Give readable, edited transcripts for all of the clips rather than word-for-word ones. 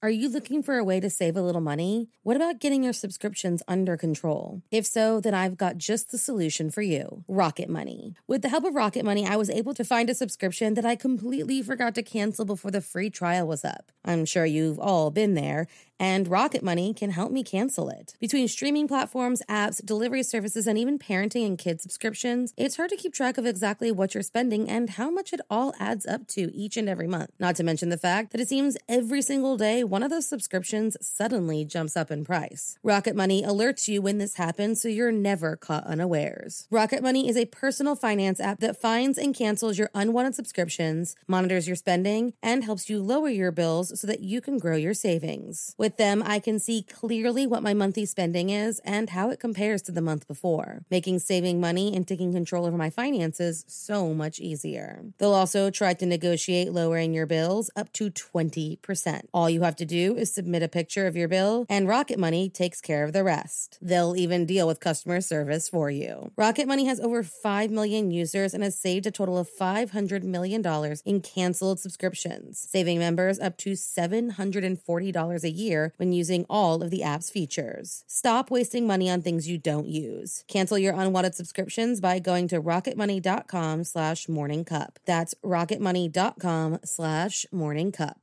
Are you looking for a way to save a little money? What about getting your subscriptions under control? If so, then I've got just the solution for you, Rocket Money. With the help of Rocket Money, I was able to find a subscription that I completely forgot to cancel before the free trial was up. I'm sure you've all been there, and Rocket Money can help me cancel it. Between streaming platforms, apps, delivery services, and even parenting and kid subscriptions, it's hard to keep track of exactly what you're spending and how much it all adds up to each and every month. Not to mention the fact that it seems every single day one of those subscriptions suddenly jumps up in price. Rocket Money alerts you when this happens so you're never caught unawares. Rocket Money is a personal finance app that finds and cancels your unwanted subscriptions, monitors your spending, and helps you lower your bills so that you can grow your savings. With them, I can see clearly what my monthly spending is and how it compares to the month before, making saving money and taking control over my finances so much easier. They'll also try to negotiate lowering your bills up to 20%. All you have to do is submit a picture of your bill, and Rocket Money takes care of the rest. They'll even deal with customer service for you. Rocket Money has over 5 million users and has saved a total of $500 million in canceled subscriptions, saving members up to $740 a year when using all of the app's features. Stop wasting money on things you don't use. Cancel your unwanted subscriptions by going to rocketmoney.com/morningcup. That's rocketmoney.com/morningcup.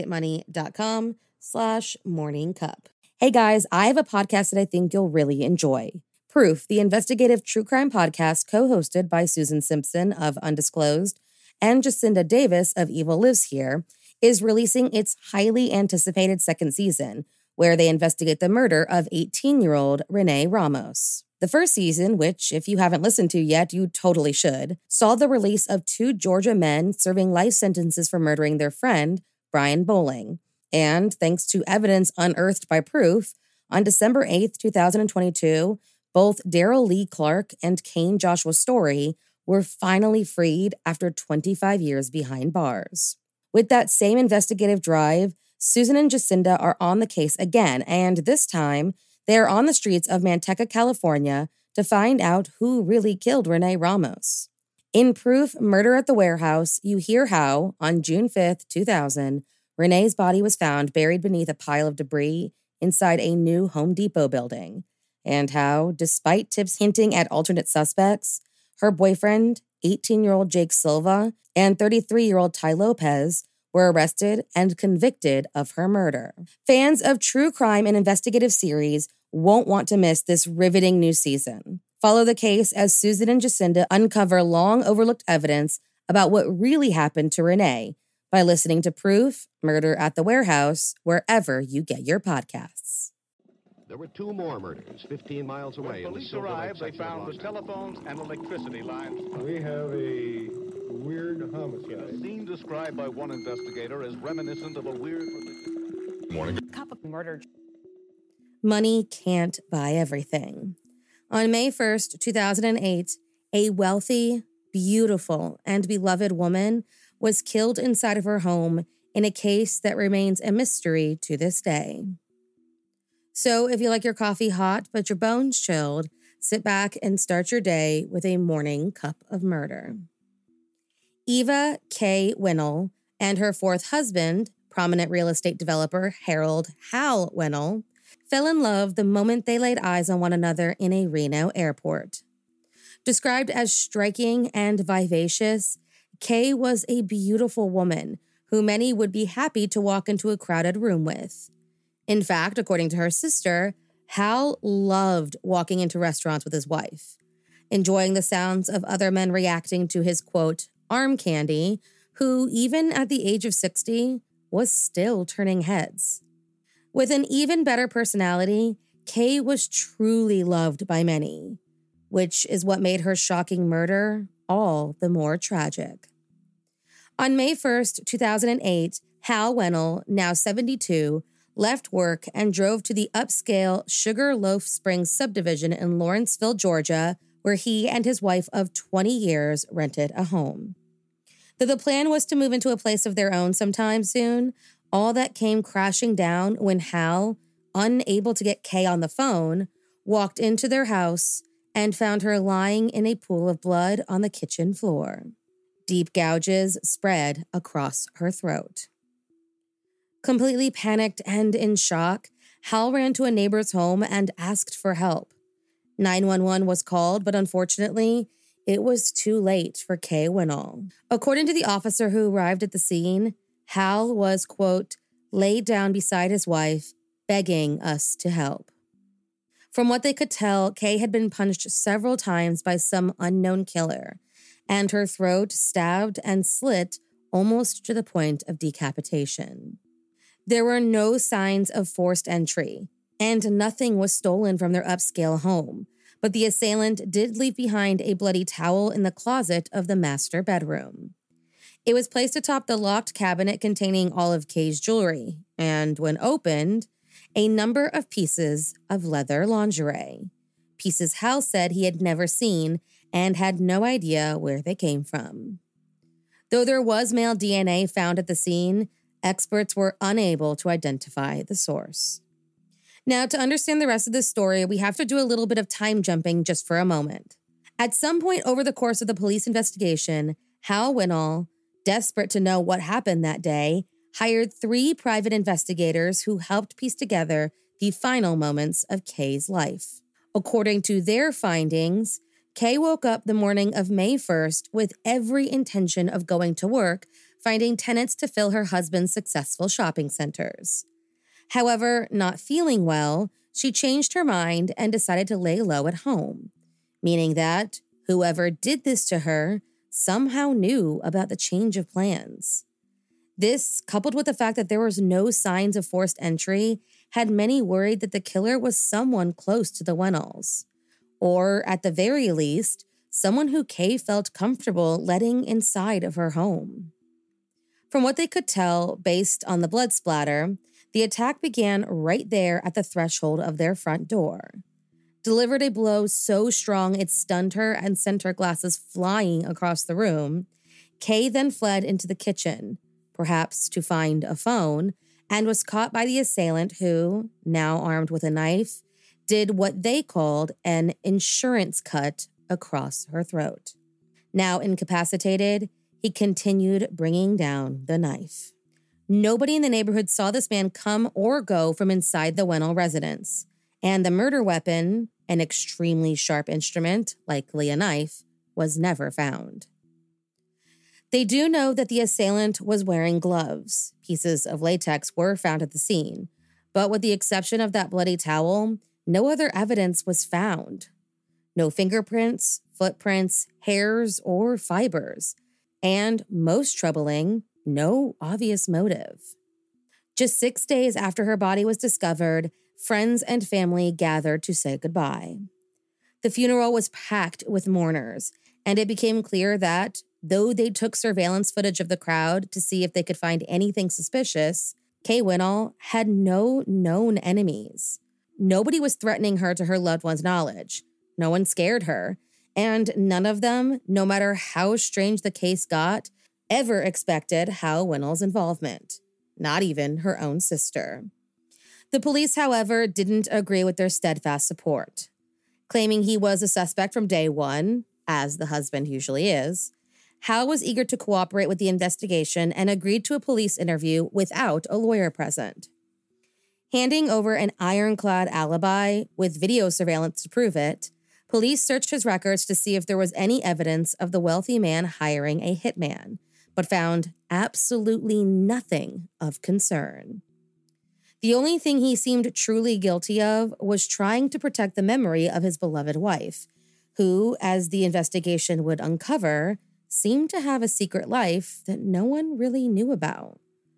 rocketmoney.com/morningcup. Hey guys, I have a podcast that I think you'll really enjoy. Proof, the investigative true crime podcast co-hosted by Susan Simpson of Undisclosed and Jacinda Davis of Evil Lives Here, is releasing its highly anticipated second season, where they investigate the murder of 18-year-old Renee Ramos. The first season, which if you haven't listened to yet, you totally should, saw the release of 2 Georgia men serving life sentences for murdering their friend, Brian Bowling. And thanks to evidence unearthed by Proof, on December 8th, 2022, both Daryl Lee Clark and Kane Joshua Story were finally freed after 25 years behind bars. With that same investigative drive, Susan and Jacinda are on the case again, and this time, they are on the streets of Manteca, California, to find out who really killed Renee Ramos. In Proof, Murder at the Warehouse, you hear how, on June 5th, 2000, Renee's body was found buried beneath a pile of debris inside a new Home Depot building, and how, despite tips hinting at alternate suspects, her boyfriend, 18-year-old Jake Silva, and 33-year-old Ty Lopez were arrested and convicted of her murder. Fans of true crime and investigative series won't want to miss this riveting new season. Follow the case as Susan and Jacinda uncover long-overlooked evidence about what really happened to Renee by listening to Proof, Murder at the Warehouse, wherever you get your podcasts. There were 2 more murders 15 miles away. When police arrived, they found the telephones and electricity lines. We have a weird A homicide. scene described by one investigator as reminiscent of a weird... Cup of murder. Money can't buy everything. On May 1st, 2008, a wealthy, beautiful, and beloved woman was killed inside of her home in a case that remains a mystery to this day. So if you like your coffee hot but your bones chilled, sit back and start your day with a morning cup of murder. Eva K. Winnell and her 4th husband, prominent real estate developer Harold Hal Winnell, fell in love the moment they laid eyes on one another in a Reno airport. Described as striking and vivacious, Kay was a beautiful woman who many would be happy to walk into a crowded room with. In fact, according to her sister, Hal loved walking into restaurants with his wife, enjoying the sounds of other men reacting to his, quote, arm candy, who, even at the age of 60, was still turning heads. With an even better personality, Kay was truly loved by many, which is what made her shocking murder all the more tragic. On May 1st, 2008, Hal Winnell, now 72, left work and drove to the upscale Sugar Loaf Springs subdivision in Lawrenceville, Georgia, where he and his wife of 20 years rented a home. Though the plan was to move into a place of their own sometime soon, all that came crashing down when Hal, unable to get Kay on the phone, walked into their house and found her lying in a pool of blood on the kitchen floor. Deep gouges spread across her throat. Completely panicked and in shock, Hal ran to a neighbor's home and asked for help. 911 was called, but unfortunately, it was too late for Kay Winnall. According to the officer who arrived at the scene, Hal was, quote, laid down beside his wife, begging us to help. From what they could tell, Kay had been punched several times by some unknown killer, and her throat stabbed and slit almost to the point of decapitation. There were no signs of forced entry, and nothing was stolen from their upscale home, but the assailant did leave behind a bloody towel in the closet of the master bedroom. It was placed atop the locked cabinet containing all of Kay's jewelry, and when opened, a number of pieces of leather lingerie. Pieces Hal said he had never seen and had no idea where they came from. Though there was male DNA found at the scene, experts were unable to identify the source. Now, to understand the rest of this story, we have to do a little bit of time jumping just for a moment. At some point over the course of the police investigation, Hal Winnall, desperate to know what happened that day, hired 3 private investigators who helped piece together the final moments of Kay's life. According to their findings, Kay woke up the morning of May 1st with every intention of going to work, finding tenants to fill her husband's successful shopping centers. However, not feeling well, she changed her mind and decided to lay low at home, meaning that whoever did this to her somehow knew about the change of plans. This, coupled with the fact that there was no signs of forced entry, had many worried that the killer was someone close to the Winnalls, or at the very least, someone who Kay felt comfortable letting inside of her home. From what they could tell, based on the blood splatter, the attack began right there at the threshold of their front door. Delivered a blow so strong it stunned her and sent her glasses flying across the room, Kay then fled into the kitchen, perhaps to find a phone, and was caught by the assailant who, now armed with a knife, did what they called an insurance cut across her throat. Now incapacitated, he continued bringing down the knife. Nobody in the neighborhood saw this man come or go from inside the Winnall residence, and the murder weapon, an extremely sharp instrument, likely a knife, was never found. They do know that the assailant was wearing gloves. Pieces of latex were found at the scene, but with the exception of that bloody towel, no other evidence was found. No fingerprints, footprints, hairs, or fibers. And, most troubling, no obvious motive. Just 6 days after her body was discovered, friends and family gathered to say goodbye. The funeral was packed with mourners, and it became clear that, though they took surveillance footage of the crowd to see if they could find anything suspicious, Kay Winnall had no known enemies. Nobody was threatening her to her loved one's knowledge. No one scared her. And none of them, no matter how strange the case got, ever expected Hal Winnall's involvement. Not even her own sister. The police, however, didn't agree with their steadfast support. Claiming he was a suspect from day one, as the husband usually is, Hal was eager to cooperate with the investigation and agreed to a police interview without a lawyer present. Handing over an ironclad alibi with video surveillance to prove it, police searched his records to see if there was any evidence of the wealthy man hiring a hitman, but found absolutely nothing of concern. The only thing he seemed truly guilty of was trying to protect the memory of his beloved wife, who, as the investigation would uncover, seemed to have a secret life that no one really knew about.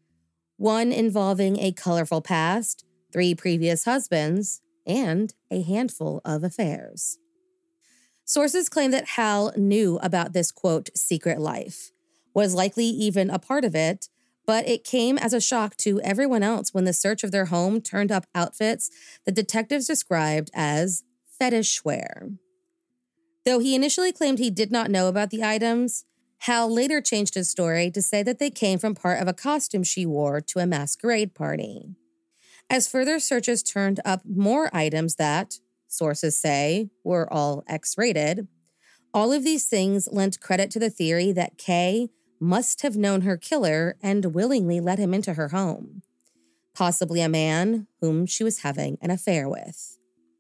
One involving a colorful past, 3 previous husbands, and a handful of affairs. Sources claim that Hal knew about this, quote, secret life, was likely even a part of it, but it came as a shock to everyone else when the search of their home turned up outfits that detectives described as fetishwear. Though he initially claimed he did not know about the items, Hal later changed his story to say that they came from part of a costume she wore to a masquerade party. As further searches turned up more items that, sources say, were all X-rated, all of these things lent credit to the theory that Kay must have known her killer and willingly let him into her home. possibly a man whom she was having an affair with.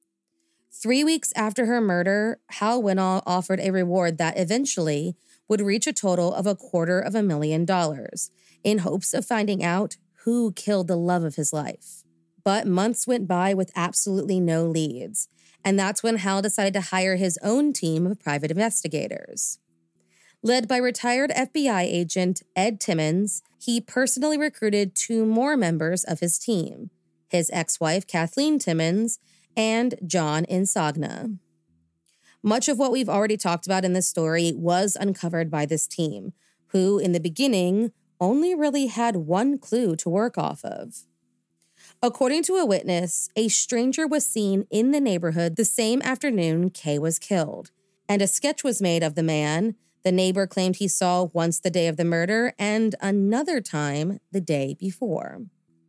3 weeks after her murder, Hal Winall offered a reward that eventually would reach a total of $250,000 in hopes of finding out who killed the love of his life. But months went by with absolutely no leads, and that's when Hal decided to hire his own team of private investigators. Led by retired FBI agent Ed Timmons, he personally recruited 2 more members of his team, his ex-wife Kathleen Timmons and John Insogna. Much of what we've already talked about in this story was uncovered by this team, who in the beginning only really had one clue to work off of. According to a witness, a stranger was seen in the neighborhood the same afternoon Kay was killed, and a sketch was made of the man the neighbor claimed he saw once the day of the murder and another time the day before.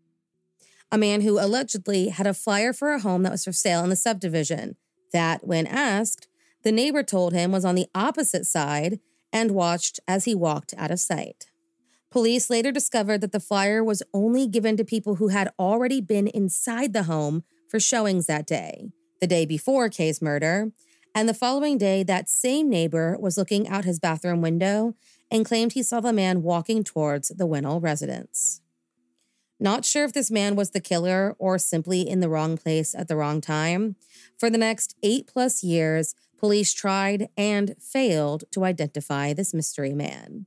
A man who allegedly had a flyer for a home that was for sale in the subdivision that, when asked, the neighbor told him was on the opposite side and watched as he walked out of sight. Police later discovered that the flyer was only given to people who had already been inside the home for showings that day, the day before Kay's murder, and the following day that same neighbor was looking out his bathroom window and claimed he saw the man walking towards the Winall residence. Not sure if this man was the killer or simply in the wrong place at the wrong time, for the next 8+ years, police tried and failed to identify this mystery man.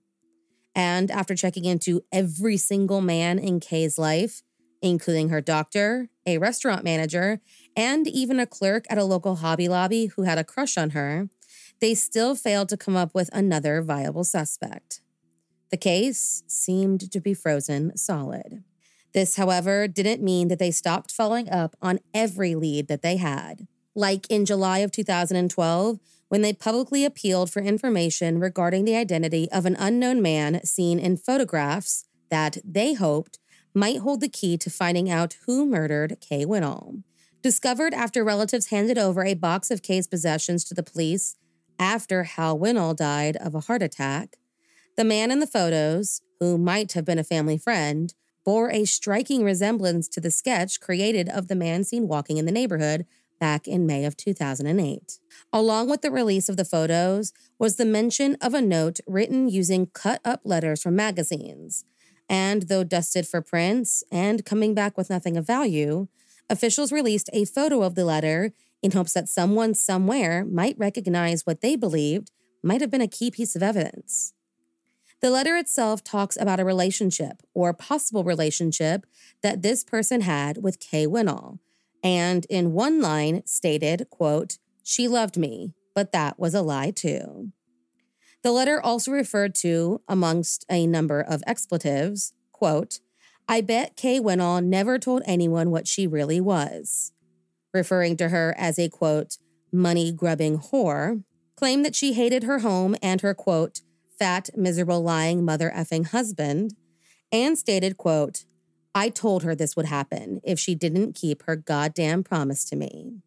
And after checking into every single man in Kay's life, including her doctor, a restaurant manager, and even a clerk at a local Hobby Lobby who had a crush on her, they still failed to come up with another viable suspect. The case seemed to be frozen solid. This, however, didn't mean that they stopped following up on every lead that they had. Like in July of 2012, when they publicly appealed for information regarding the identity of an unknown man seen in photographs that they hoped might hold the key to finding out who murdered Kay Winall. Discovered after relatives handed over a box of Kay's possessions to the police after Hal Winall died of a heart attack, the man in the photos, who might have been a family friend, bore a striking resemblance to the sketch created of the man seen walking in the neighborhood back in May of 2008. Along with the release of the photos was the mention of a note written using cut-up letters from magazines. And though dusted for prints and coming back with nothing of value, officials released a photo of the letter in hopes that someone somewhere might recognize what they believed might have been a key piece of evidence. The letter itself talks about a relationship or possible relationship that this person had with Kay Winall, and in one line stated, quote, "She loved me, but that was a lie too." The letter also referred to, amongst a number of expletives, quote, "I bet Kay Winall never told anyone what she really was," referring to her as a, quote, "money-grubbing whore," claimed that she hated her home and her, quote, "fat, miserable, lying mother-effing husband," and stated, quote, "I told her this would happen if she didn't keep her goddamn promise to me."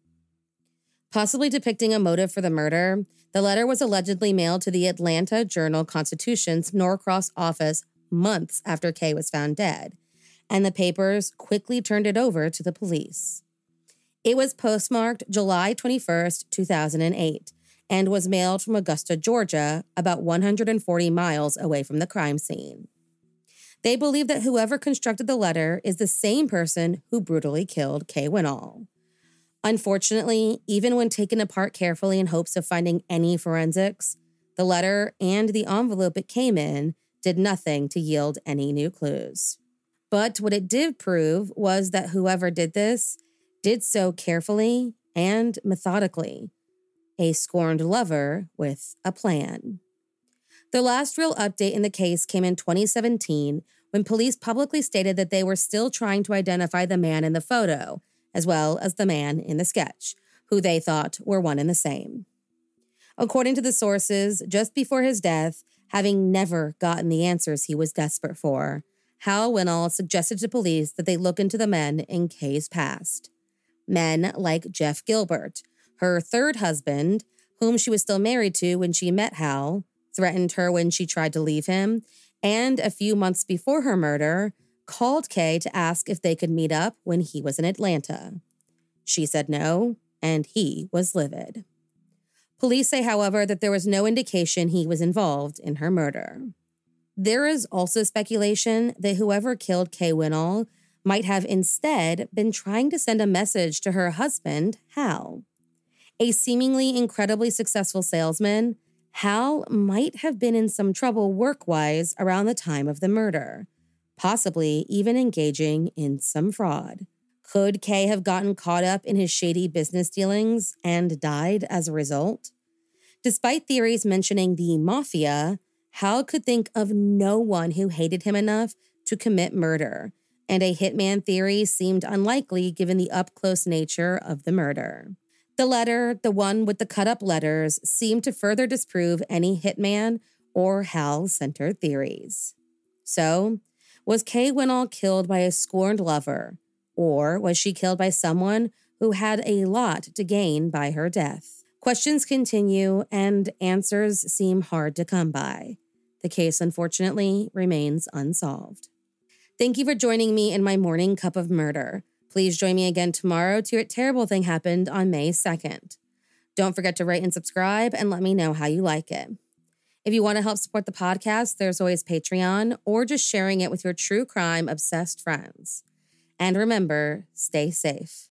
Possibly depicting a motive for the murder, the letter was allegedly mailed to the Atlanta Journal-Constitution's Norcross office months after Kay was found dead, and the papers quickly turned it over to the police. It was postmarked July 21st, 2008, and was mailed from Augusta, Georgia, about 140 miles away from the crime scene. They believe that whoever constructed the letter is the same person who brutally killed Kay Winall. Unfortunately, even when taken apart carefully in hopes of finding any forensics, the letter and the envelope it came in did nothing to yield any new clues. But what it did prove was that whoever did this did so carefully and methodically. A scorned lover with a plan. The last real update in the case came in 2017 when police publicly stated that they were still trying to identify the man in the photo, as well as the man in the sketch, who they thought were one and the same. According to the sources, just before his death, having never gotten the answers he was desperate for, Hal Winall suggested to police that they look into the men in Kay's past. Men like Jeff Gilbert, her third husband, whom she was still married to when she met Hal, threatened her when she tried to leave him, and a few months before her murder, called Kay to ask if they could meet up when he was in Atlanta. She said no, and he was livid. Police say, however, that there was no indication he was involved in her murder. There is also speculation that whoever killed Kay Winnall might have instead been trying to send a message to her husband, Hal. A seemingly incredibly successful salesman, Hal might have been in some trouble work-wise around the time of the murder, possibly even engaging in some fraud. Could Kay have gotten caught up in his shady business dealings and died as a result? Despite theories mentioning the mafia, Hal could think of no one who hated him enough to commit murder, and a hitman theory seemed unlikely given the up-close nature of the murder. The letter, the one with the cut-up letters, seemed to further disprove any hitman or Hal-centered theories. So, was Kay Winnall killed by a scorned lover, or was she killed by someone who had a lot to gain by her death? Questions continue, and answers seem hard to come by. The case, unfortunately, remains unsolved. Thank you for joining me in my morning cup of murder. Please join me again tomorrow to hear a terrible thing happened on May 2nd. Don't forget to rate and subscribe and let me know how you like it. If you want to help support the podcast, there's always Patreon or just sharing it with your true crime obsessed friends. And remember, stay safe.